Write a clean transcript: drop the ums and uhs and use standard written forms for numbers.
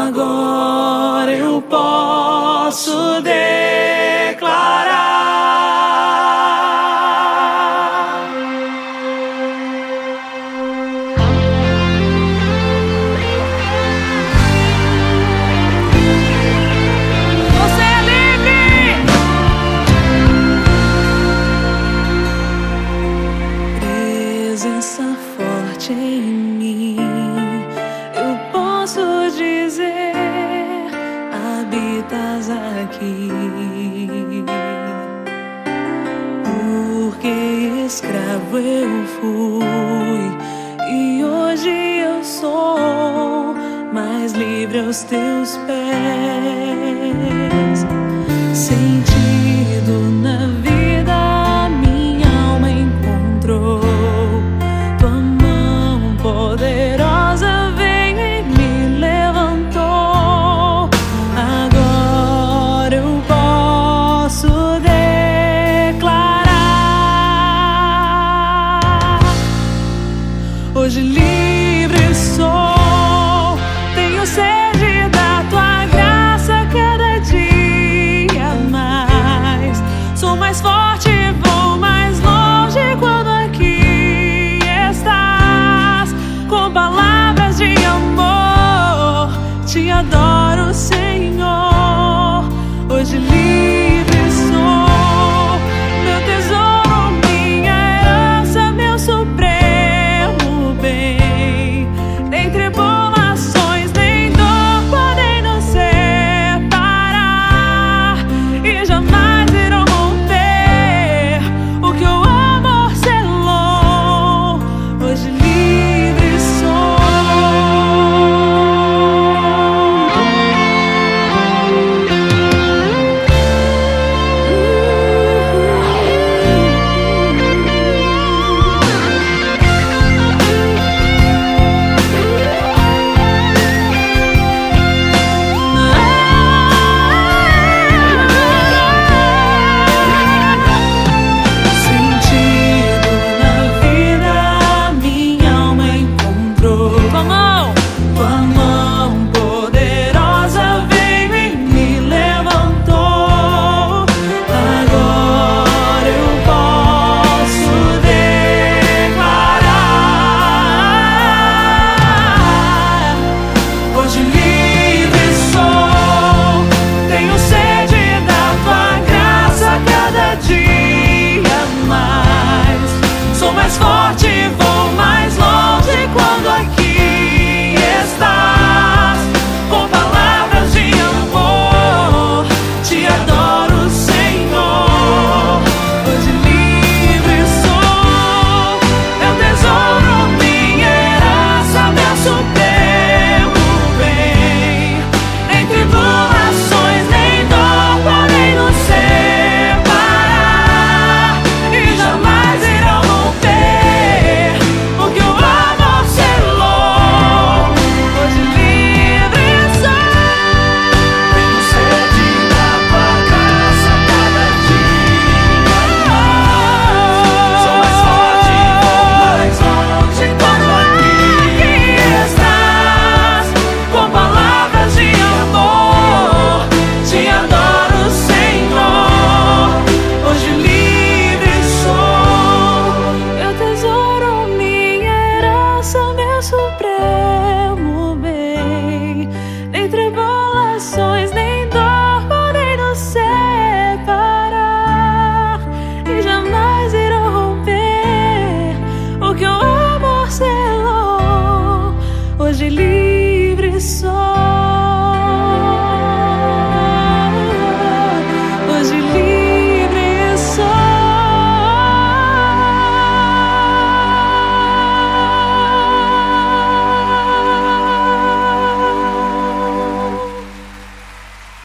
Agora eu posso declarar: você é livre! Presença forte em mim, eu posso dizer: habitas aqui. Porque escravo eu fui e hoje eu sou mais livre aos teus pés. Sentido na vida minha alma encontrou, tua mão poderosa veio e me levantou. Agora eu posso declarar: hoje livre sou, tenho sede da tua graça cada dia mais. Sou mais forte, vou mais longe quando aqui estás. Com palavras de amor, te adoro, Senhor. Hoje livre sou, meu tesouro, minha herança, meu supremo bem. Nem tribulações, nem dor podem nos separar e jamais irão romper o que o amor selou. Hoje livre sou. Sentido na vida minha alma encontrou, tua mão poderosa veio e me levantou. Agora eu posso declarar: hoje livre sou, tenho sede da tua graça cada dia mais. Sou mais forte, vou mais longe quando aqui estás. Com palavras de amor, te adoro, Senhor. Hoje livre sou, meu tesouro, minha herança, meu supremo bem. Nem tribulações, nem dor podem nos separar e jamais irão romper o que o amor selou. Hoje livre sou, tenho sede da tua graça cada dia mais. Sou mais forte, vou mais longe quando aqui estás. Com palavras de amor, te adoro, Senhor. Hoje livre sou, meu tesouro, minha herança, meu supremo bem. Nem tribulações,